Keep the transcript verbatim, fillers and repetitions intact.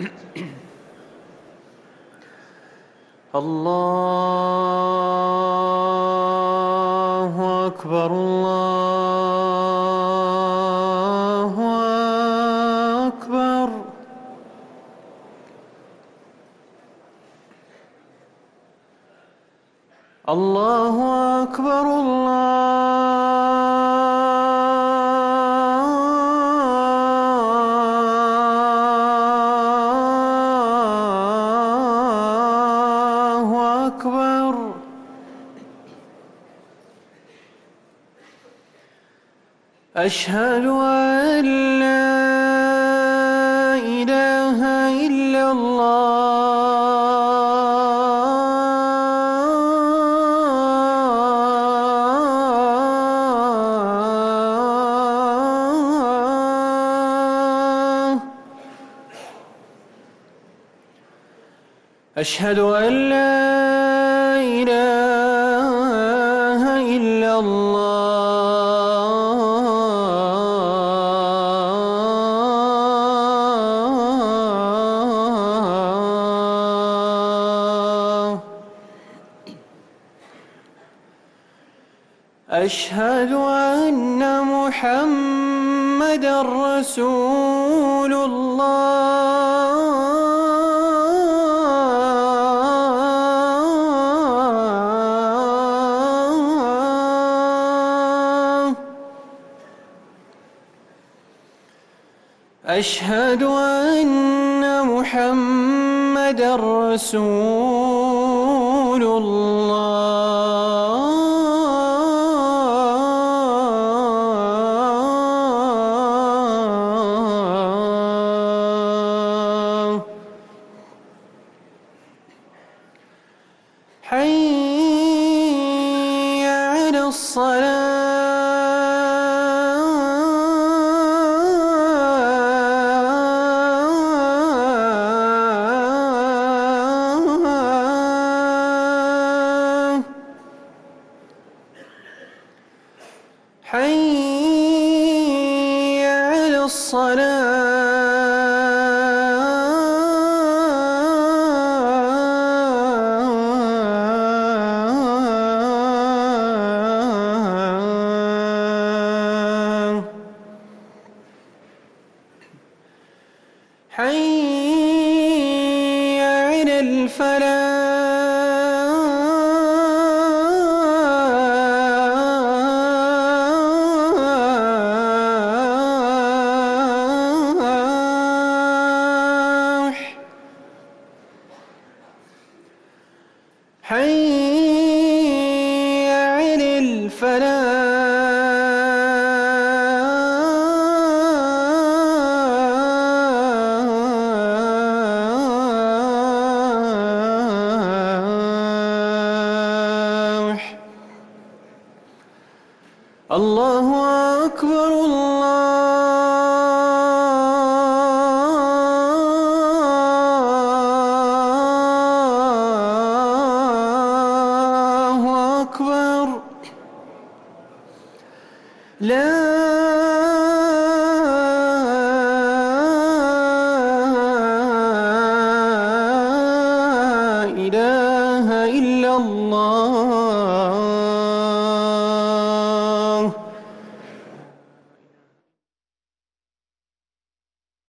الله أكبر الله أكبر. الله أكبر الله أكبر. أشهد أن لا إله إلا الله. أشهد أن لا إله إلا الله. أشهد أن محمدًا رسول الله. أشهد أن محمدًا رسول الله. حي على الصلاة. حي على الصلاة. حي على الفلاح. حي على الفلاح. الله أكبر الله أكبر. لا